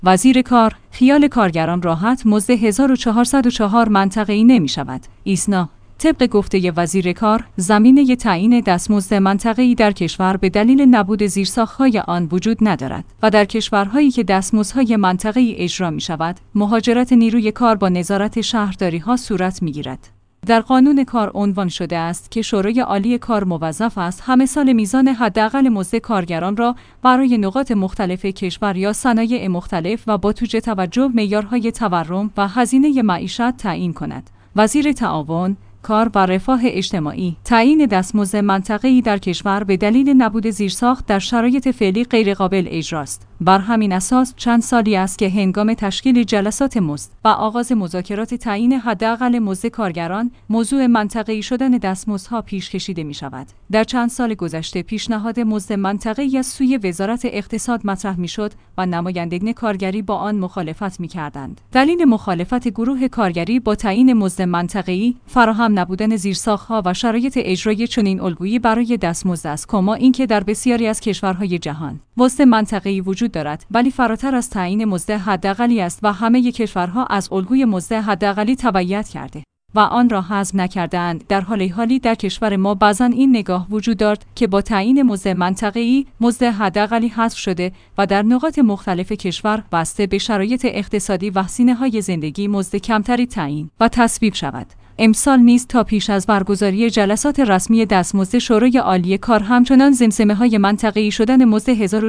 وزیر کار: خیال کارگران راحت، مزد 1404 منطقه‌ای نمی‌شود. ایسنا: طبق گفته وزیر کار، زمینه تعیین دستمزد منطقه‌ای در کشور به دلیل نبود زیرساخت‌های آن وجود ندارد و در کشورهایی که دستمزدهای منطقه‌ای اجرا می‌شود، مهاجرت نیروی کار با نظارت شهرداری‌ها صورت می‌گیرد. در قانون کار عنوان شده است که شورای عالی کار موظف است همه سال میزان حداقل مزد کارگران را برای نقاط مختلف کشور یا صنایع مختلف و با توجه معیارهای تورم و هزینه معیشت تعیین کند. وزیر تعاون، کار و رفاه اجتماعی: تعیین دستمزد منطقه‌ای در کشور به دلیل نبود زیرساخت در شرایط فعلی غیرقابل اجراست. بر همین اساس چند سالی است که هنگام تشکیل جلسات مزد و آغاز مذاکرات تعیین حداقل مزد کارگران، موضوع منطقه‌ای شدن دستمزدها پیش کشیده می‌شود. در چند سال گذشته پیشنهاد مزد منطقه‌ای از سوی وزارت اقتصاد مطرح می‌شد و نمایندگان کارگری با آن مخالفت می‌کردند. دلیل مخالفت گروه کارگری با تعیین مزد منطقه‌ای فراهم نبودن زیرساخت‌ها و شرایط اجرای چنین الگویی برای دستمزد است، کما اینکه در بسیاری از کشورهای جهان مزد منطقه‌ای وجود دارد ولی فراتر از تعیین مزد حداقلی است و همه کشورها از الگوی مزد حداقلی تبعیت کرده و آن را حذف نکرده‌اند. در حالی در کشور ما بعضاً این نگاه وجود دارد که با تعیین مزد منطقه‌ای مزد حداقلی حذف شده و در نقاط مختلف کشور بسته به شرایط اقتصادی و هزینه‌های زندگی مزد کمتری تعیین و تصویب شود. امسال نیز تا پیش از برگزاری جلسات رسمی دستمزد شورای عالی کار همچنان زمزمه‌های منطقه‌ای شدن مزد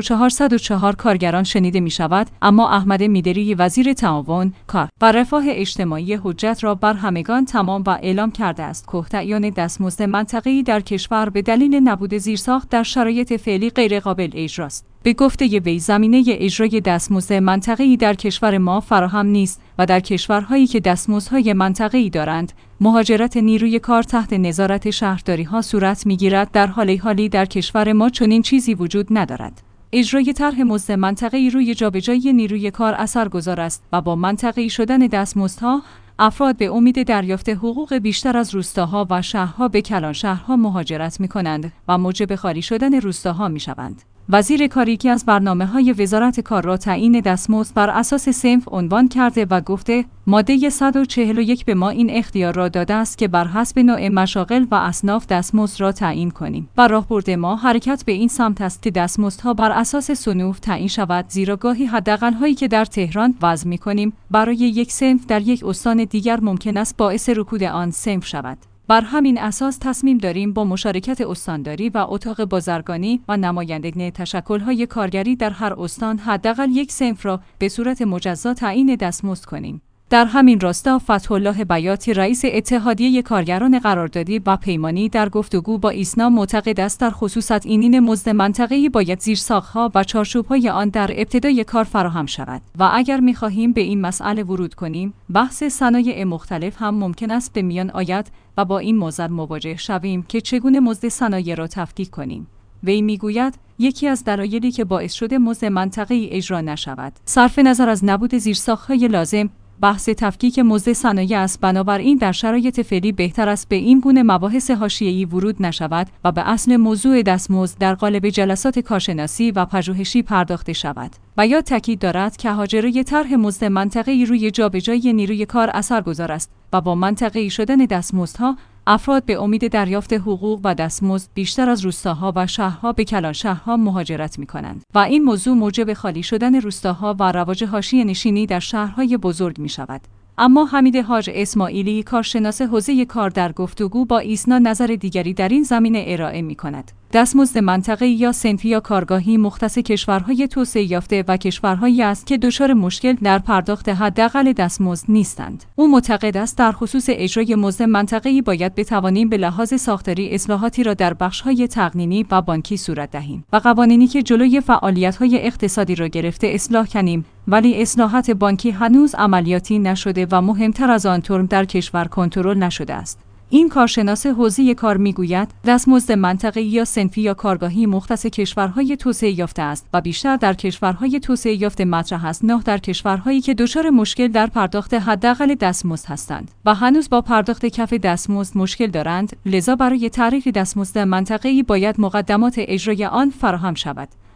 1404 کارگران شنیده می‌شود، اما احمد میدری وزیر تعاون، کار و رفاه اجتماعی حجت را بر همگان تمام و اعلام کرده است که تعیین دستمزد منطقه‌ای در کشور به دلیل نبود زیرساخت در شرایط فعلی غیرقابل اجراست. به گفته وی زمینه اجرای دستمزد منطقه‌ای در کشور ما فراهم نیست و در کشورهایی که دستمزدهای منطقه‌ای دارند، مهاجرت نیروی کار تحت نظارت شهرداری‌ها صورت می‌گیرد. در حالی در کشور ما چنین چیزی وجود ندارد. اجرای طرح مزد منطقه‌ای روی جابجایی نیروی کار اثرگذار است و با منطقه‌ای شدن دستمزدها افراد به امید دریافت حقوق بیشتر از روستاها و شهرها به کلانشهرها مهاجرت می‌کنند و موجب خالی شدن روستاها می‌شوند. وزیر کار یکی از برنامه‌های وزارت کار را تعیین دستمزد بر اساس صنف عنوان کرده و گفته ماده 141 به ما این اختیار را داده است که بر حسب نوع مشاغل و اصناف دستمزد را تعیین کنیم و راهبرد ما حرکت به این سمت است که دستمزدها بر اساس صنوف تعیین شود، زیرا گاهی حداقل‌هایی که در تهران وضع می‌کنیم برای یک صنف در یک استان دیگر ممکن است باعث رکود آن صنف شود. بر همین اساس تصمیم داریم با مشارکت استانداری و اتاق بازرگانی و نمایندگان تشکل‌های کارگری در هر استان حداقل یک صنف را به صورت مجزا تعیین دستمزد کنیم. در همین راستا فتح‌الله بیاتی رئیس اتحادیه کارگران قراردادی و پیمانی در گفتگو با ایسنا معتقد است در خصوص تعیین مزد منطقه‌ای باید زیرساخت‌ها و چارچوب‌های آن در ابتدای کار فراهم شود و اگر می‌خواهیم به این مسئله ورود کنیم، بحث صنایع مختلف هم ممکن است به میان آید و با این معضل مواجه شویم که چگونه مزد صنایع را تفکیک کنیم. وی میگوید یکی از دلایلی که باعث شده مزد منطقه‌ای اجرا نشود، صرف نظر از نبود زیرساخت‌های لازم، بحث تفکیک مزد صنایع است. بنابراین در شرایط فعلی بهتر است به این گونه مباحث حاشیه‌ای ورود نشود و به اصل موضوع دستمزد در قالب جلسات کارشناسی و پژوهشی پرداخته شود. بیات تاکید دارد که اجرای طرح مزد منطقه‌ای روی جابجایی نیروی کار اثرگذار است و با منطقه‌ای شدن دستمزدها افراد به امید دریافت حقوق و دستمزد بیشتر از روستاها و شهرها به کلانشهرها مهاجرت می‌کنند و این موضوع موجب خالی شدن روستاها و رواج حاشیه‌نشینی در شهرهای بزرگ می‌شود. اما حمید حاج اسماعیلی کارشناس حوزه کار در گفتگو با ایسنا نظر دیگری در این زمینه ارائه می‌کند. دستمزد منطقه‌ای یا صنفی یا کارگاهی مختص کشورهای توسعه یافته و کشورهایی است که دچار مشکل در پرداخت حداقل دستمزد نیستند. او معتقد است در خصوص اجرای مزد منطقه‌ای باید بتوانیم به لحاظ ساختاری اصلاحاتی را در بخش‌های تقنینی و بانکی صورت دهیم و قوانینی که جلوی فعالیت‌های اقتصادی را گرفته اصلاح کنیم، ولی اصلاحات بانکی هنوز عملیاتی نشده و مهمتر از آن ترم در کشور کنترل نشده است. این کارشناس حوزه کار میگوید دستمزد منطقه‌ای یا صنفی یا کارگاهی مختص کشورهای توسعه یافته است و بیشتر در کشورهای توسعه یافته مطرح است، نه در کشورهایی که دچار مشکل در پرداخت حداقل دستمزد هستند و هنوز با پرداخت کف دستمزد مشکل دارند. لذا برای تعریف دستمزد منطقه‌ای باید مقدمات اجرای آن فراهم شود.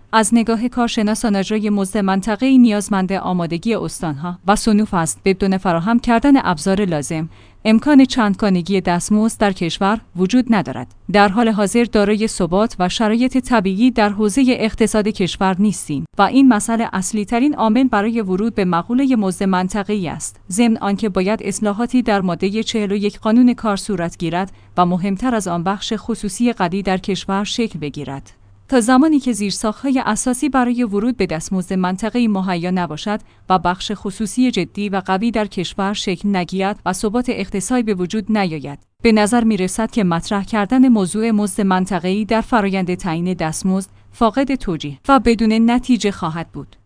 از نگاه کارشناسان اجرای مزد منطقه‌ای نیازمند آمادگی استان‌ها و صنوف است. بدون فراهم کردن ابزار لازم، امکان چندگانگی دستمزد در کشور وجود ندارد. در حال حاضر دارای ثبات و شرایط طبیعی در حوزه اقتصاد کشور نیستیم و این مسئله اصلی ترین عامل برای ورود به مقوله مزد منطقه‌ای است. ضمن آنکه باید اصلاحاتی در ماده 41 قانون کار صورت گیرد و مهمتر از آن بخش خصوصی قضایی در کشور شکل بگیرد. تا زمانی که زیرساخت‌های اساسی برای ورود به دستمزد منطقه‌ای مهیا نباشد و بخش خصوصی جدی و قوی در کشور شکل نگیرد و ثبات اقتصادی به وجود نیاید، به نظر می‌رسد که مطرح کردن موضوع مزد منطقه‌ای در فرآیند تعیین دستمزد فاقد توجیه و بدون نتیجه خواهد بود.